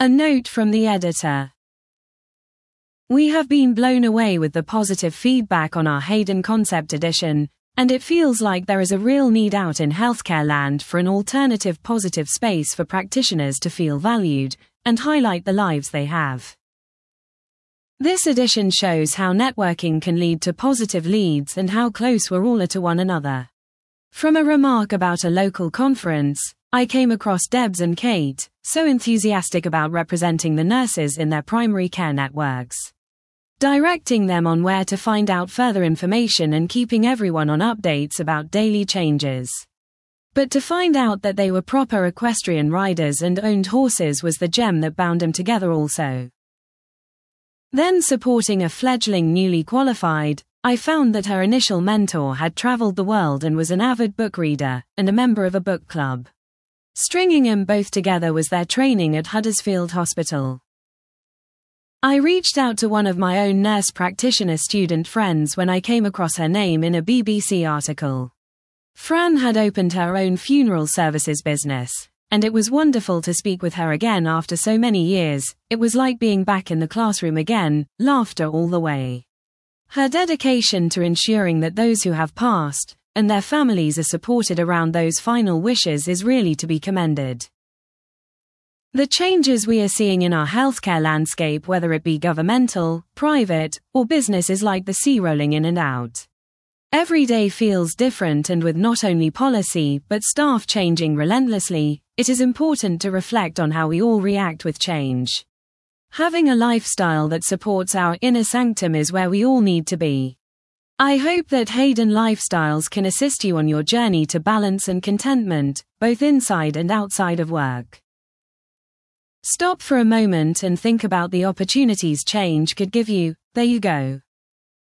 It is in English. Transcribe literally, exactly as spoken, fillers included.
A note from the editor. We have been blown away with the positive feedback on our Hayden Concept Edition, and it feels like there is a real need out in healthcare land for an alternative positive space for practitioners to feel valued and highlight the lives they have. This edition shows how networking can lead to positive leads and how close we're all to one another. From a remark about a local conference, I came across Debs and Kate, so enthusiastic about representing the nurses in their primary care networks, directing them on where to find out further information and keeping everyone on updates about daily changes. But to find out that they were proper equestrian riders and owned horses was the gem that bound them together also. Then, supporting a fledgling newly qualified, I found that her initial mentor had traveled the world and was an avid book reader and a member of a book club. Stringing them both together was their training at Huddersfield Hospital. I reached out to one of my own nurse practitioner student friends when I came across her name in a B B C article. Fran had opened her own funeral services business, and it was wonderful to speak with her again after so many years. It was like being back in the classroom again, laughter all the way. Her dedication to ensuring that those who have passed and their families are supported around those final wishes is really to be commended. The changes we are seeing in our healthcare landscape, whether it be governmental, private, or business, is like the sea rolling in and out. Every day feels different, and with not only policy but staff changing relentlessly, it is important to reflect on how we all react with change. Having a lifestyle that supports our inner sanctum is where we all need to be. I hope that Hayden Lifestyles can assist you on your journey to balance and contentment, both inside and outside of work. Stop for a moment and think about the opportunities change could give you. There you go.